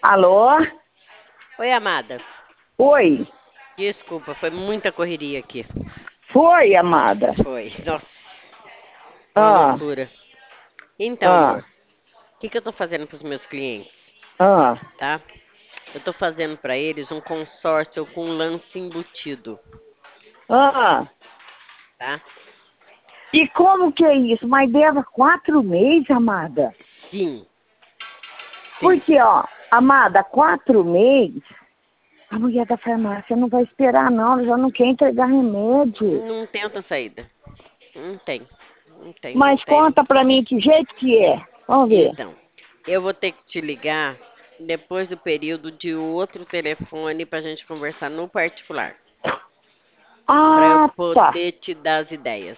Alô? Oi, amada. Oi. Desculpa, foi muita correria aqui. Foi, amada. Foi. Nossa, uma Ah, loucura. Então, amor, ah, o que eu tô fazendo pros meus clientes, ah, tá? Eu tô fazendo pra eles um consórcio com lance embutido, ah. tá? E como que é isso? Mas leva 4 meses, amada? Sim, sim. Porque, ó, amada, 4 meses, a mulher da farmácia não vai esperar, não. Ela já não quer entregar remédio. Não tem outra saída. Não tem. Não tem, não Mas tem. conta pra mim que jeito que é. Vamos ver. Então, eu vou ter que te ligar depois do período de outro telefone pra gente conversar no particular, pra eu Ah, tá. poder te dar as ideias.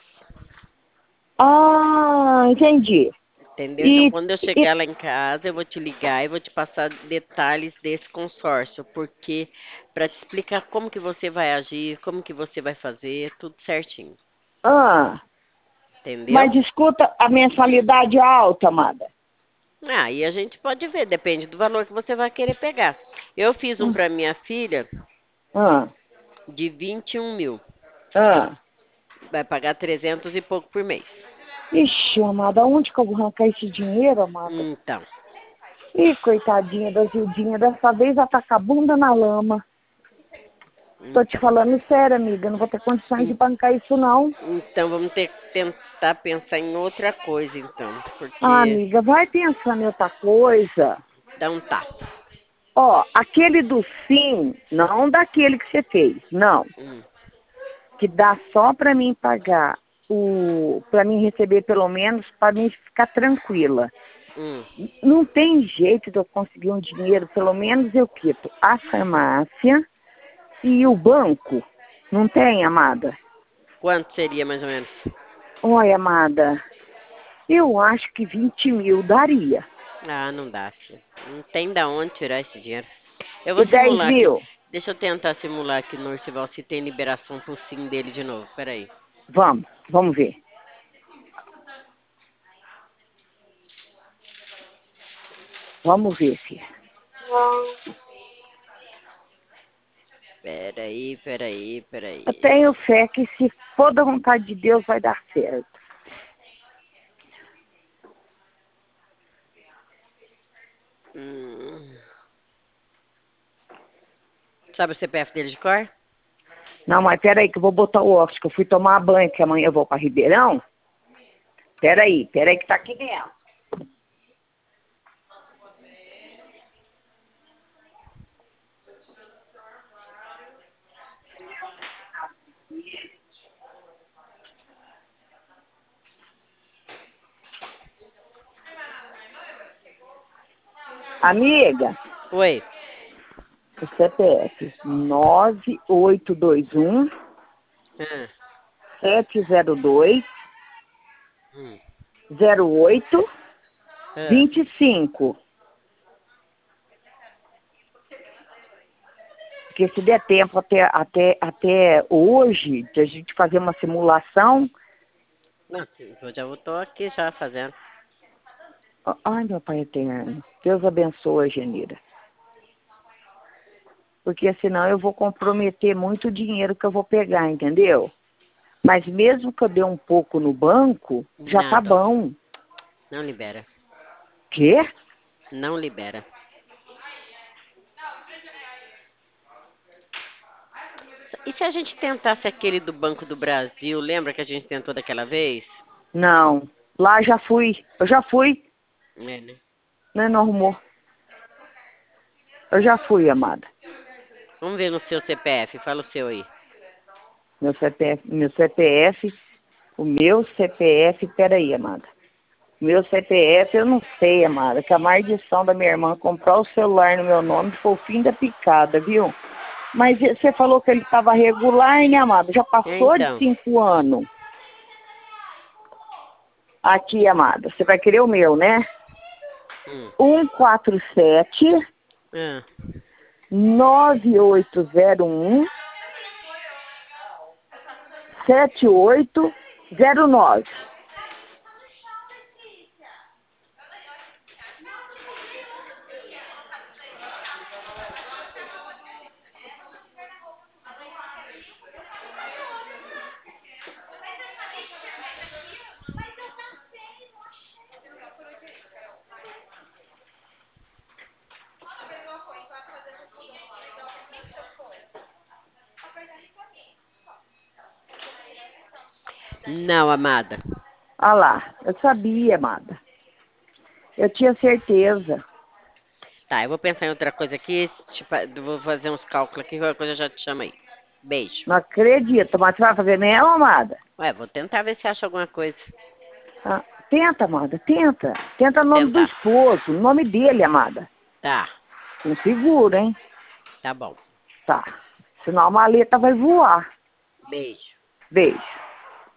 Ah, entendi. Entendeu? Então, E, quando eu e chegar lá em casa, eu vou te ligar e vou te passar detalhes desse consórcio, porque para te explicar como que você vai agir, como que você vai fazer, tudo certinho. ah, Entendeu? mas escuta, a mensalidade é alta, amada. Ah, e a gente pode ver, depende do valor que você vai querer pegar. Eu fiz um para minha filha Ah, de 21 mil. ah. Vai pagar 300 e pouco por mês. Ixi, amada, onde que eu vou arrancar esse dinheiro, amada? Então, Ih, coitadinha da Zildinha, dessa vez ela tá com a bunda na lama. Tô te então, falando sério, amiga, não vou ter condições de en- bancar isso, não. então vamos ter que tentar pensar em outra coisa, então, Ah, porque amiga, vai pensando em outra coisa. dá um tá. Ó, aquele do sim, não daquele que você fez, não. Hum, Que dá só pra mim pagar pra mim receber pelo menos, pra mim ficar tranquila. hum. Não tem jeito de eu conseguir um dinheiro, pelo menos eu quito a farmácia e o banco. Não tem, amada? Quanto seria mais ou menos? Olha, amada, eu acho que 20 mil daria. Ah, não dá, filho. Não tem da onde tirar esse dinheiro. Eu E vou 10 simular aqui. mil? Deixa eu tentar simular aqui no Orcival se tem liberação pro sim dele de novo. Peraí. Vamos ver. Vamos ver, filha. Eu Peraí. tenho fé que se for da vontade de Deus vai dar certo. Hum. Sabe o CPF dele de cor? Não, mas peraí que eu vou botar o óculos, que eu fui tomar banho, que amanhã eu vou para Ribeirão. Peraí que tá aqui dentro. Amiga, Oi. o CPF 9821 Ah, 702 hum. 08 Ah. 25. Porque se der tempo até hoje de a gente fazer uma simulação. Não, sim, eu já tô aqui já fazendo. Ai, meu Pai eterno, Deus abençoe, Genira. Porque senão eu vou comprometer muito dinheiro que eu vou pegar, entendeu? Mas mesmo que eu dê um pouco no banco, já tá Nada, ó. bom. Não libera. Quê? Não libera. E se a gente tentasse aquele do Banco do Brasil? Lembra que a gente tentou daquela vez? Não. Lá já fui. Eu já fui. É, né? Né, não arrumou. Eu já fui, amada. Vamos ver no seu CPF. Fala o seu aí. O meu CPF, peraí, amada. Meu CPF, eu não sei, amada, que a maldição da minha irmã comprar o celular no meu nome foi o fim da picada, viu? Mas você falou que ele estava regular, né, amada? Já É, passou de então. 5 anos. Aqui, amada, você vai querer o meu, né? Hum. 147 Ah. 9801 7809. Não, amada. Ah lá, eu sabia, amada. Eu tinha certeza. Tá, eu vou pensar em outra coisa aqui. Tipo, eu vou fazer uns cálculos aqui, qualquer coisa eu já te chamo aí. Beijo. Não acredito, mas você vai fazer mesmo, amada? Ué, vou tentar ver se acha alguma coisa. Ah, tenta, amada, tenta. Tenta o Vou nome do tentar. esposo, o nome dele, amada. Tá, Com seguro, hein? tá bom. Tá. Senão a maleta vai voar. Beijo. Beijo.